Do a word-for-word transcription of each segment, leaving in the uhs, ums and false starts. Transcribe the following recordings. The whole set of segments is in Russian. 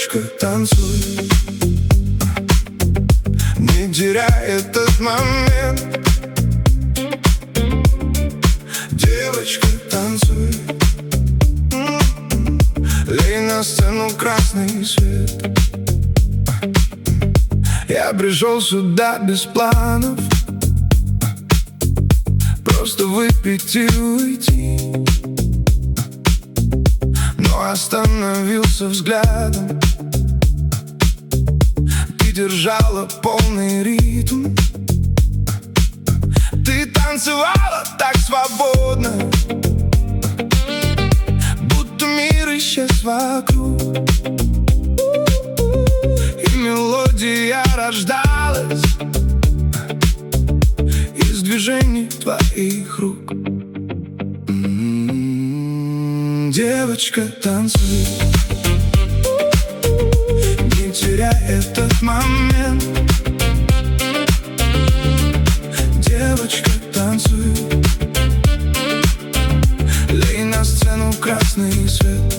Девочка, танцуй, не теряй этот момент. Девочка, танцуй, лей на сцену красный свет. Я пришел сюда без планов, просто выпить и уйти, но остановился взглядом. Ты держала полный ритм, ты танцевала так свободно, будто мир исчез вокруг, и мелодия рождалась из движений твоих рук. М-м-м, девочка, танцуй, не теряй этот момент. Девочка, танцуй, лей на сцену красный свет.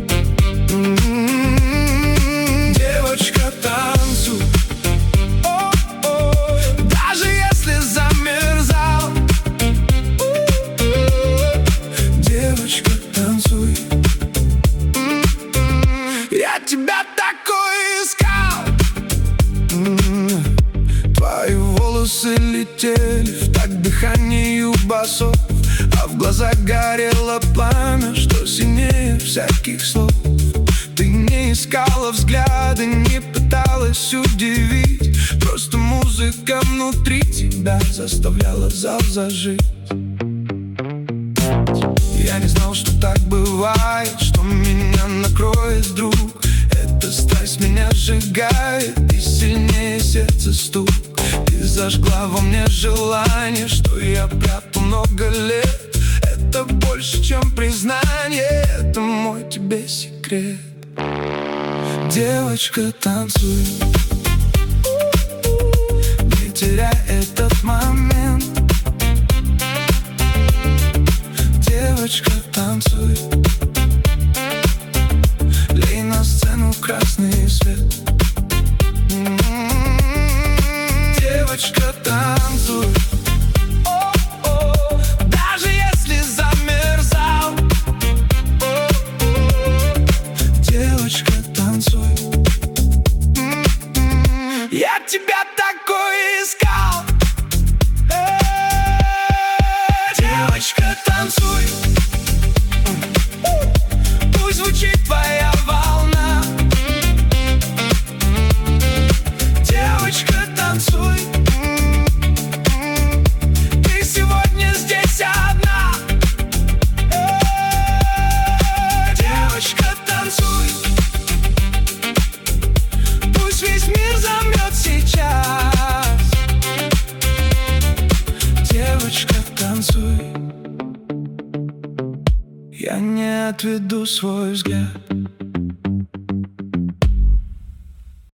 М-м-м, девочка, танцуй, даже если замерзал. Девочка, танцуй, я тебя такой искал. Твои волосы летели в такт дыханию басов, а в глазах горело пламя, что сильнее всяких слов. Ты не искала взгляда, не пыталась удивить, просто музыка внутри тебя заставляла зал зажить. Я не знал, что так бывает, что меня накроет вдруг. Эта страсть меня сжигает, и сильнее сердце стук. Ты зажгла во мне желание, что я прятал много лет. Это больше, чем признание, это мой тебе секрет. Девочка, танцуй, не теряй этот момент. Девочка, танцуй, лей на сцену красный свет. М-м-м, девочка, танцуй, даже если замерзал. Девочка, танцуй, м-м-м, я тебя такой искал. Девочка, танцуй, пусть звучит твоя волна. Девочка, танцуй, ты сегодня здесь одна. Девочка, танцуй, пусть весь мир замрет сейчас. Девочка, танцуй, я не отведу свой взгляд.